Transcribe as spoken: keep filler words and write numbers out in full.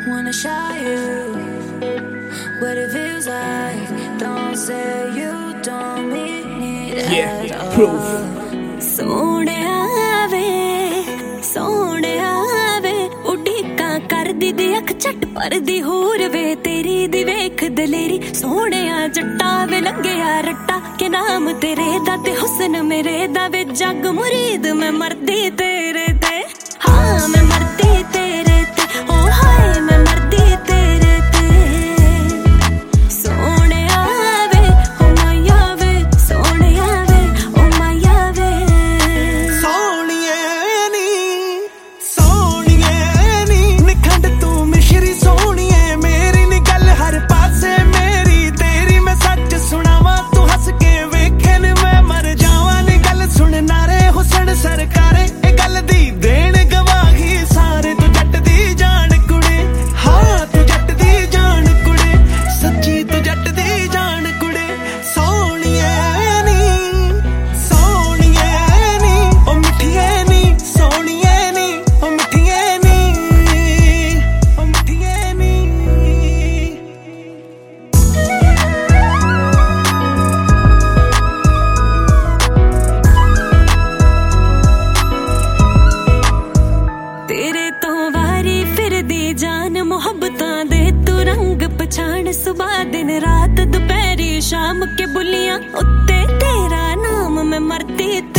Wanna show you what it feels like. Don't say you don't mean it Yeah, at all. proof. सोहणिया वे सोहणिया वे उड़ीका कर दी दी अख झट पर दी होर वे तेरी दी वेख दलेरी सोहणिया जट्टा वे लंघिया रट्टा के नाम तेरे दा ते हुस्न मेरे दा वे जग मुरीद मैं मरदी तेरे ते हाँ मैं मरदी तेरे ते ओ हाय मैं मरदी तेरे ते सोहणिया वे ओ माया वे सोहणिया वे ओ माया वे सोहणिए नी सोहणिए नी निखंड तू मिश्री सोहणिए मेरी नी गल हर पासे मेरी तेरी मैं सच सुनावा तू हस के वेखे नी मैं मर जावा नी गल सुन नारे हुसन सरकारे ए गल दी देण गवाही सारे तू जट दी जान कुड़े हाँ तू जट दी जान कुड़े सच्ची तू जट दी जान कुड़े सोहणिए नी सोहणिए नी ओ मिठिए नी सोहणिए नी ओ मिठिए नी ओ मिठिए नी तेरे तो वारी फिरदी जान मुहब्बतां दे तू रंग पछाण सुबह दिन रात दोपहरी शाम के बुलियां उत्ते तेरा नाम मैं मरदी